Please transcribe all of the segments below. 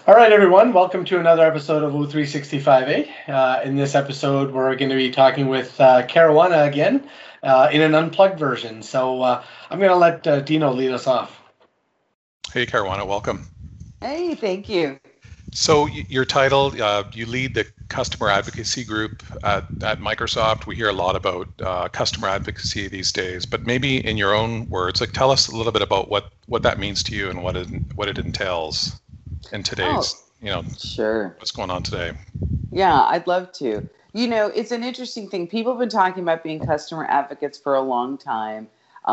All right, everyone. Welcome to another episode of O365A. In this episode, we're going to be talking with Caruana again in an unplugged version. So I'm going to let Dino lead us off. Hey, Caruana, welcome. Hey, thank you. So your title, you lead the customer advocacy group at Microsoft. We hear a lot about customer advocacy these days, but maybe in your own words, like tell us a little bit about what that means to you and what it entails in today's, Sure. what's going on today. Yeah, I'd love to. It's an interesting thing. People have been talking about being customer advocates for a long time,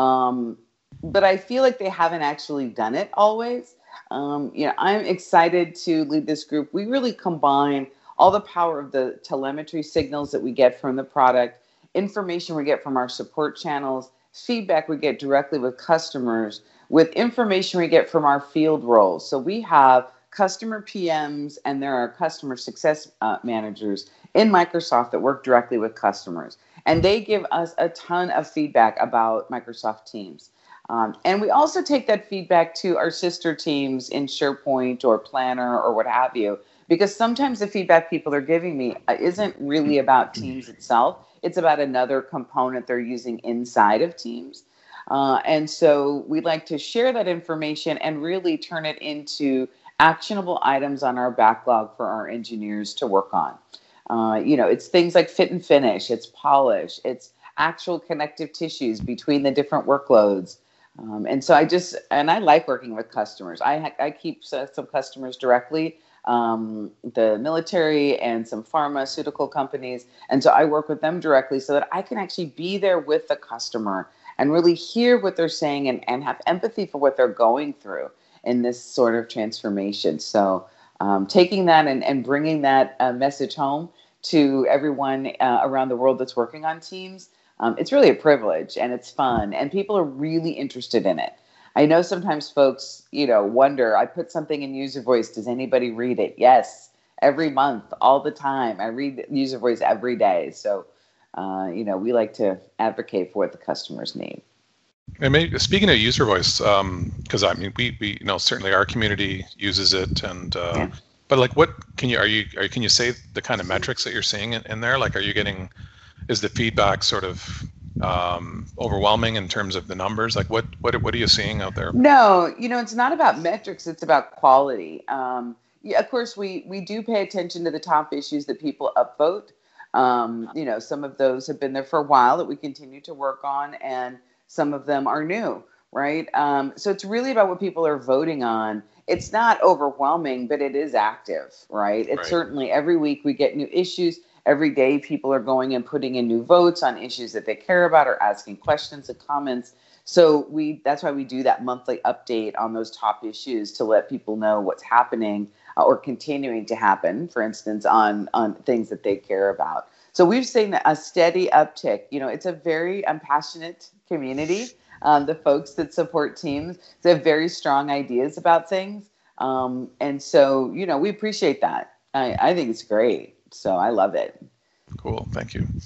but I feel like they haven't actually done it always. I'm excited to lead this group. We really combine all the power of the telemetry signals that we get from the product, information we get from our support channels, feedback we get directly with customers, with information we get from our field roles. So we have customer PMs and there are customer success managers in Microsoft that work directly with customers. And they give us a ton of feedback about Microsoft Teams. And we also take that feedback to our sister teams in SharePoint or Planner or what have you, because sometimes the feedback people are giving me isn't really about Teams itself. It's about another component they're using inside of Teams. And so we like to share that information and really turn it into actionable items on our backlog for our engineers to work on. It's things like fit and finish, it's polish, it's actual connective tissues between the different workloads. And I like working with customers. I keep some customers directly, the military and some pharmaceutical companies. And so I work with them directly so that I can actually be there with the customer and really hear what they're saying and have empathy for what they're going through in this sort of transformation. So taking that and bringing that message home to everyone around the world that's working on Teams, it's really a privilege and it's fun and people are really interested in it. I know sometimes folks, wonder, I put something in User Voice, does anybody read it? Yes, every month, all the time. I read User Voice every day. So, we like to advocate for what the customers need. And maybe, speaking of user voice, because we certainly our community uses it, and Yeah. but like, what can you say the kind of metrics that you're seeing in there? Like, is the feedback sort of overwhelming in terms of the numbers? Like, what are you seeing out there? No, it's not about metrics, it's about quality. Yeah, of course, we do pay attention to the top issues that people upvote. Some of those have been there for a while that we continue to work on, and some of them are new, right? So it's really about what people are voting on. It's not overwhelming, but it is active, right? It's Right. certainly every week we get new issues. Every day people are going and putting in new votes on issues that they care about or asking questions and comments. So that's why we do that monthly update on those top issues to let people know what's happening or continuing to happen, for instance, on things that they care about. So we've seen a steady uptick. It's a very passionate community. The folks that support Teams, they have very strong ideas about things. And so, we appreciate that. I think it's great. So I love it. Cool. Thank you.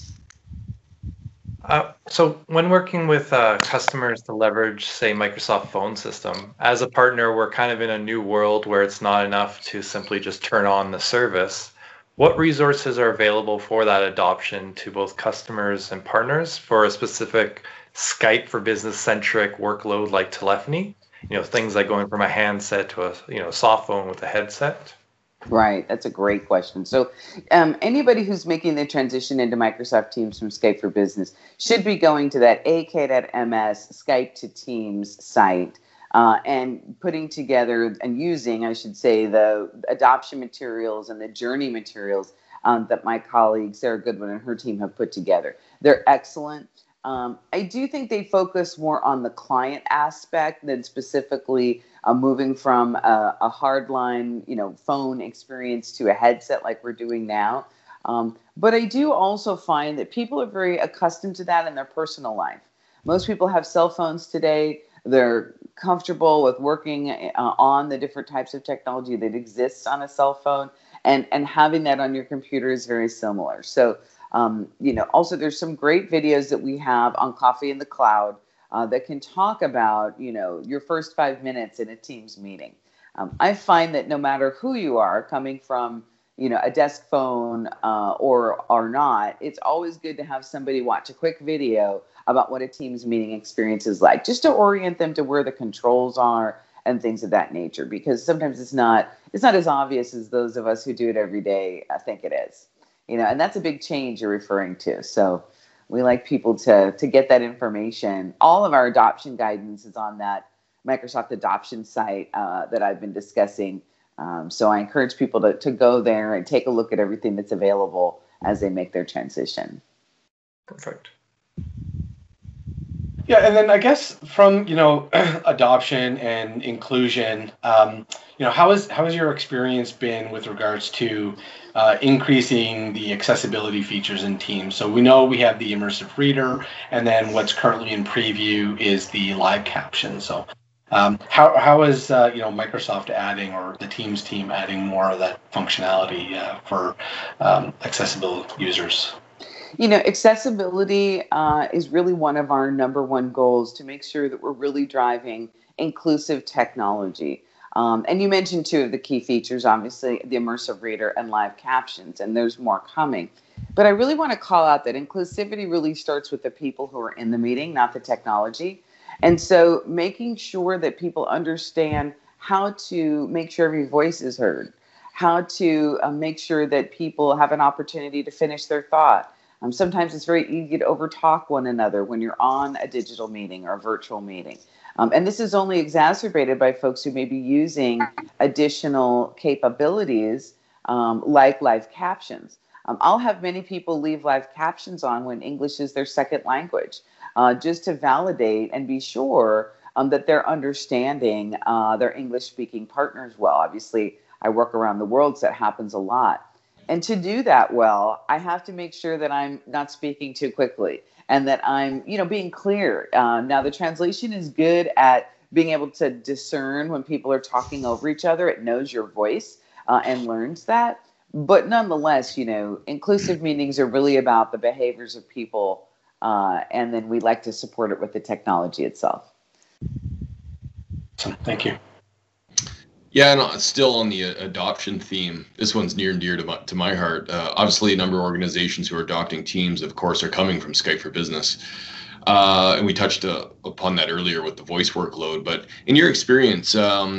So when working with customers to leverage, say, Microsoft phone system, as a partner, we're kind of in a new world where it's not enough to simply just turn on the service. What resources are available for that adoption to both customers and partners for a specific Skype for business-centric workload like telephony? Things like going from a handset to a soft phone with a headset. Right. That's a great question. So anybody who's making the transition into Microsoft Teams from Skype for Business should be going to that ak.ms Skype to Teams site and putting together and using, I should say, the adoption materials and the journey materials that my colleague Sarah Goodwin and her team have put together. They're excellent. I do think they focus more on the client aspect than specifically moving from a hardline, phone experience to a headset like we're doing now. But I do also find that people are very accustomed to that in their personal life. Most people have cell phones today. They're comfortable with working on the different types of technology that exists on a cell phone, and having that on your computer is very similar. So also there's some great videos that we have on Coffee in the Cloud that can talk about, your first 5 minutes in a Teams meeting. I find that no matter who you are, coming from a desk phone or not, it's always good to have somebody watch a quick video about what a Teams meeting experience is like, just to orient them to where the controls are and things of that nature, because sometimes it's not as obvious as those of us who do it every day think it is. And that's a big change you're referring to. So we like people to get that information. All of our adoption guidance is on that Microsoft adoption site that I've been discussing. So I encourage people to go there and take a look at everything that's available as they make their transition. Perfect. Yeah, and then I guess from adoption and inclusion, how has your experience been with regards to increasing the accessibility features in Teams? So we know we have the immersive reader, and then what's currently in preview is the live caption. So how is Microsoft adding, or the Teams team adding more of that functionality for accessible users? Accessibility is really one of our number one goals, to make sure that we're really driving inclusive technology. And you mentioned two of the key features, obviously, the immersive reader and live captions, and there's more coming. But I really want to call out that inclusivity really starts with the people who are in the meeting, not the technology. And so making sure that people understand how to make sure every voice is heard, how to make sure that people have an opportunity to finish their thought. Sometimes it's very easy to overtalk one another when you're on a digital meeting or a virtual meeting. And this is only exacerbated by folks who may be using additional capabilities like live captions. I'll have many people leave live captions on when English is their second language, just to validate and be sure that they're understanding their English-speaking partners well. Obviously, I work around the world, so that happens a lot. And to do that well, I have to make sure that I'm not speaking too quickly and that I'm, being clear. Now, the translation is good at being able to discern when people are talking over each other. It knows your voice and learns that. But nonetheless, inclusive meetings are really about the behaviors of people, and then we like to support it with the technology itself. Awesome. Thank you. Yeah, and still on the adoption theme, this one's near and dear to my heart. Obviously, a number of organizations who are adopting Teams, of course, are coming from Skype for Business. And we touched upon that earlier with the voice workload. But in your experience,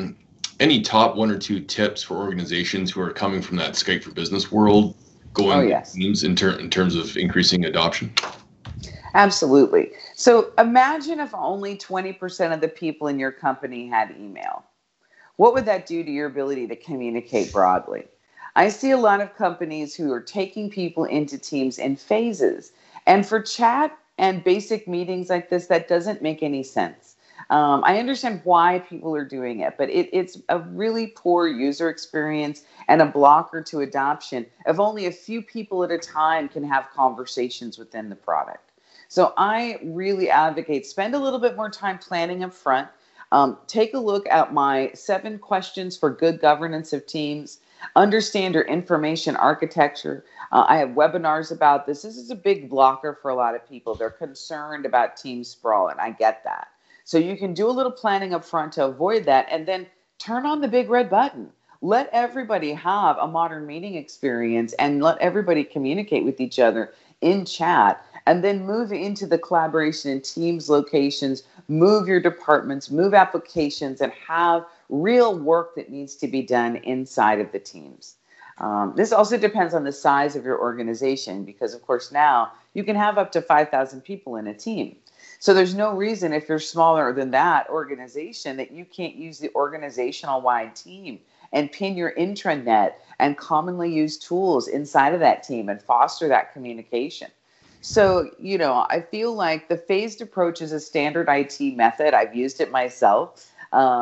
any top one or two tips for organizations who are coming from that Skype for Business world going to Teams in terms of increasing adoption? Absolutely. So imagine if only 20% of the people in your company had email. What would that do to your ability to communicate broadly? I see a lot of companies who are taking people into Teams in phases. And for chat and basic meetings like this, that doesn't make any sense. I understand why people are doing it, but it's a really poor user experience and a blocker to adoption if only a few people at a time can have conversations within the product. So I really advocate, spend a little bit more time planning up front. Take a look at my 7 questions for good governance of Teams. Understand your information architecture. I have webinars about this. This is a big blocker for a lot of people. They're concerned about Teams sprawl, and I get that. So you can do a little planning up front to avoid that, and then turn on the big red button. Let everybody have a modern meeting experience and let everybody communicate with each other in chat, and then move into the collaboration in Teams locations, move your departments, move applications, and have real work that needs to be done inside of the Teams. This also depends on the size of your organization, because of course now you can have up to 5,000 people in a team. So there's no reason, if you're smaller than that organization, that you can't use the organizational wide team and pin your intranet and commonly used tools inside of that team and foster that communication. So, I feel like the phased approach is a standard IT method. I've used it myself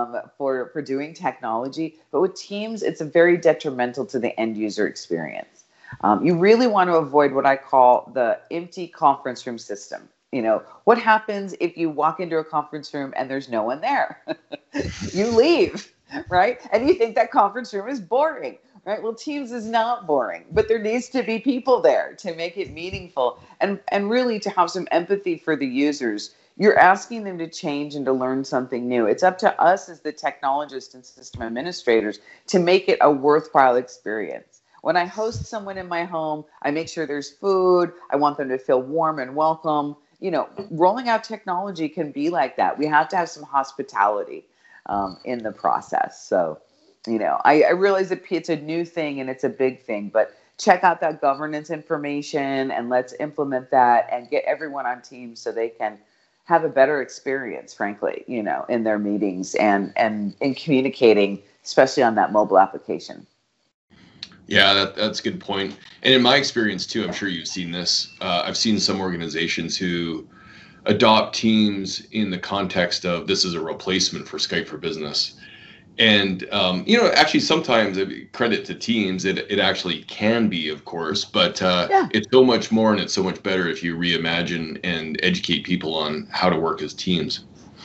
for doing technology. But with Teams, it's very detrimental to the end user experience. You really want to avoid what I call the empty conference room system. What happens if you walk into a conference room and there's no one there? You leave, right? And you think that conference room is boring. Right? Well, Teams is not boring, but there needs to be people there to make it meaningful and really to have some empathy for the users. you're asking them to change and to learn something new. It's up to us as the technologists and system administrators to make it a worthwhile experience. When I host someone in my home, I make sure there's food. I want them to feel warm and welcome. Rolling out technology can be like that. We have to have some hospitality in the process. So, I realize that it's a new thing and it's a big thing, but check out that governance information and let's implement that and get everyone on Teams so they can have a better experience, frankly, in their meetings and in communicating, especially on that mobile application. Yeah, that's a good point. And in my experience too, I'm sure you've seen this. I've seen some organizations who adopt Teams in the context of this is a replacement for Skype for Business. And, actually sometimes, credit to Teams, it actually can be, of course, but it's so much more and it's so much better if you reimagine and educate people on how to work as teams.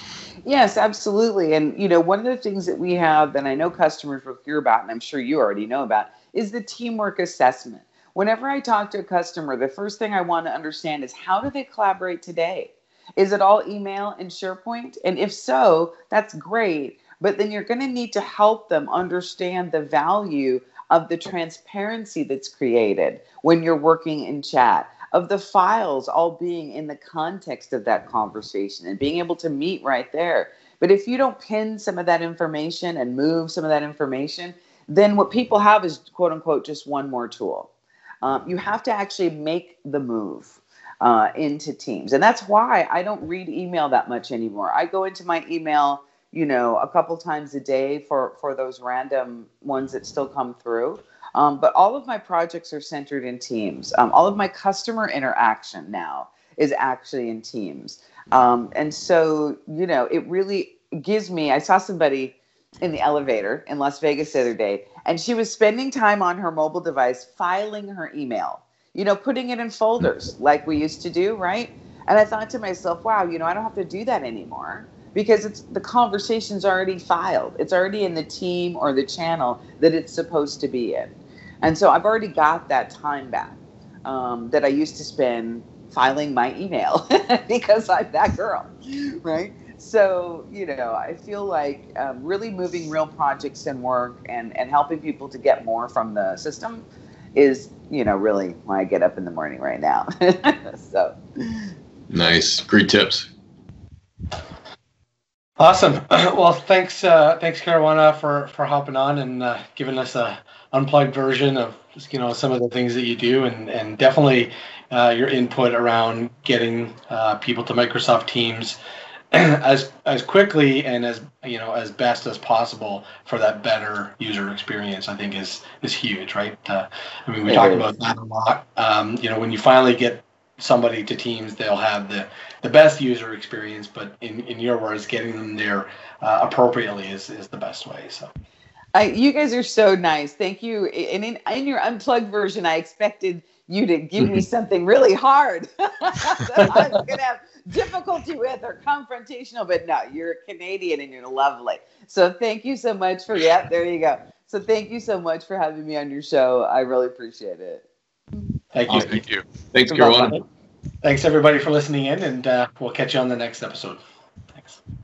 Yes, absolutely. And, one of the things that we have that I know customers will hear about, and I'm sure you already know about, is the teamwork assessment. Whenever I talk to a customer, the first thing I want to understand is how do they collaborate today? Is it all email and SharePoint? And if so, that's great. But then you're going to need to help them understand the value of the transparency that's created when you're working in chat, of the files all being in the context of that conversation and being able to meet right there. But if you don't pin some of that information and move some of that information, then what people have is, quote unquote, just one more tool. You have to actually make the move into Teams. And that's why I don't read email that much anymore. I go into my email a couple times a day for those random ones that still come through. But all of my projects are centered in Teams. All of my customer interaction now is actually in Teams. And so, it really gives me, I saw somebody in the elevator in Las Vegas the other day, and she was spending time on her mobile device, filing her email, putting it in folders like we used to do, right? And I thought to myself, wow, I don't have to do that anymore. Because the conversation's already filed. It's already in the team or the channel that it's supposed to be in. And so I've already got that time back that I used to spend filing my email because I'm that girl, right? So, I feel like really moving real projects and work and helping people to get more from the system is, really why I get up in the morning right now. So. Nice. Great tips. Awesome. Well, thanks, Caruana, for hopping on and giving us a unplugged version of some of the things that you do, and definitely your input around getting people to Microsoft Teams as quickly and as best as possible for that better user experience. I think is huge, right? We talk about that a lot. When you finally get somebody to Teams, they'll have the best user experience, but in your words, getting them there appropriately is the best way. So you guys are so nice. Thank you. And in your unplugged version, I expected you to give me something really hard that I was going to have difficulty with or confrontational, but no, you're Canadian and you're lovely. So thank you so much there you go. So thank you so much for having me on your show. I really appreciate it. Thank you. Thank you. Thanks, Caruana. Thanks everybody for listening in, and we'll catch you on the next episode. Thanks.